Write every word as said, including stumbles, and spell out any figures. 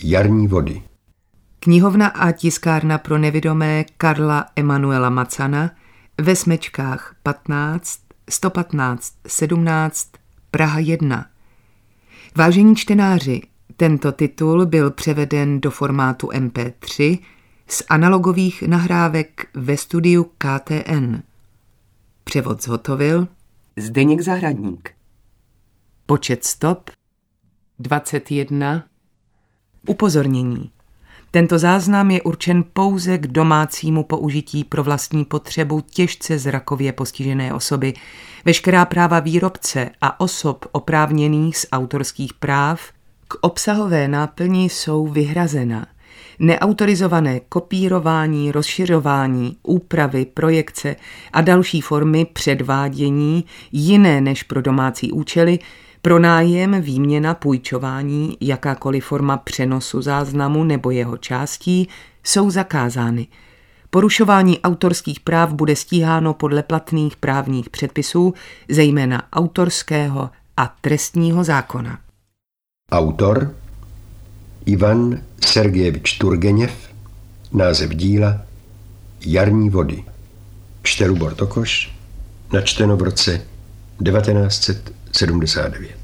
Jarní vody. Knihovna a tiskárna pro nevidomé Karla Emanuela Macana ve Smečkách patnáct, sto patnáct sedmnáct, Praha jedna. Vážení čtenáři, tento titul byl převeden do formátu em pé tři z analogových nahrávek ve studiu K T N. Převod zhotovil Zdeněk Zahradník. Počet stop dvacet jedna. Upozornění. Tento záznam je určen pouze k domácímu použití pro vlastní potřebu těžce zrakově postižené osoby. Veškerá práva výrobce a osob oprávněných z autorských práv k obsahové náplni jsou vyhrazena. Neautorizované kopírování, rozšiřování, úpravy, projekce a další formy předvádění jiné než pro domácí účely, pronájem, výměna, půjčování, jakákoliv forma přenosu záznamu nebo jeho částí jsou zakázány. Porušování autorských práv bude stíháno podle platných právních předpisů, zejména autorského a trestního zákona. Autor Ivan Sergejevič Turgeněv. Název díla Jarní vody. Čte Lubor Tokoš. Načteno v roce devatenáct set sedmdesát devět.